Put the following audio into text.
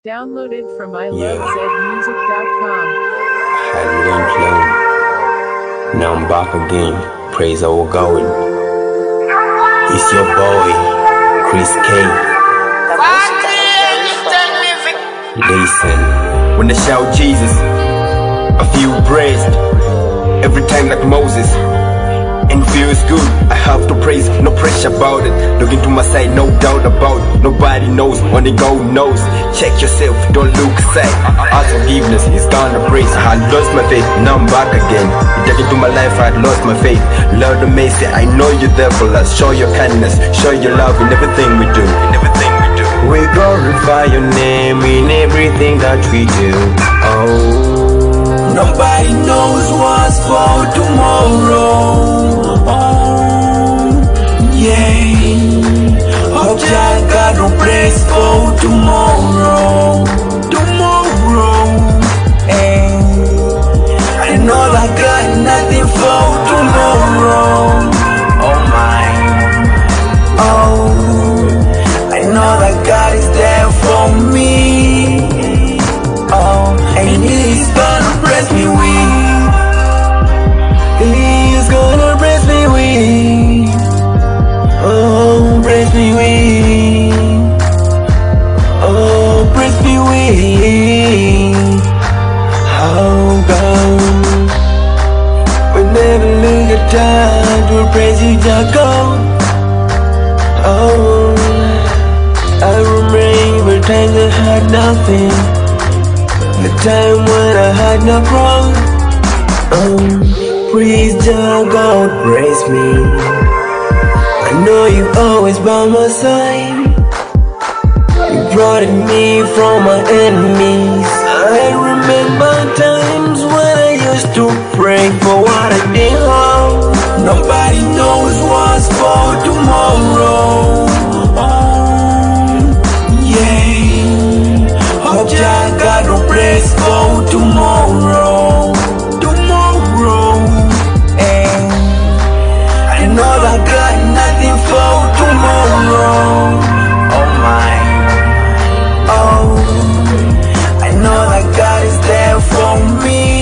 Downloaded from ilovezmusic.com. Had lean flown. Now I'm back again. Praise our going. It's your boy, Chris K. Listen, when I shout Jesus, I feel praised. Every time like Moses, and feels good. I have to praise, no pressure about it. Look into my side, no doubt about it. Nobody knows, only God knows. Check yourself, don't look aside. Ask forgiveness, it's gonna praise. I had lost my faith, now I'm back again. You take into my life, I had lost my faith. Lord of mercy, I know you're there for us. Show your kindness, show your love in everything we do. We glorify your name in everything that we do. Oh, nobody knows what's for tomorrow. Hope Jah got no place for tomorrow. I know that got nothing for tomorrow. Oh my, oh, I know that God is there for me. Oh, and He's gonna bless me with. He's gonna bless me with. Oh, bless me with. Oh, bless me with. Oh, God. Whenever look at time to praise you, Jah God. Oh, I remember times I had nothing. The time when I had no crown. Oh, praise Jah God, praise me. I know you always by my side. You brought me from my enemies. I remember times when I used to pray for what I didn't have. Nobody knows what's for tomorrow. Hope Jah got no place for tomorrow. I know that got nothing for tomorrow. Oh my, oh, I know that God is there for me.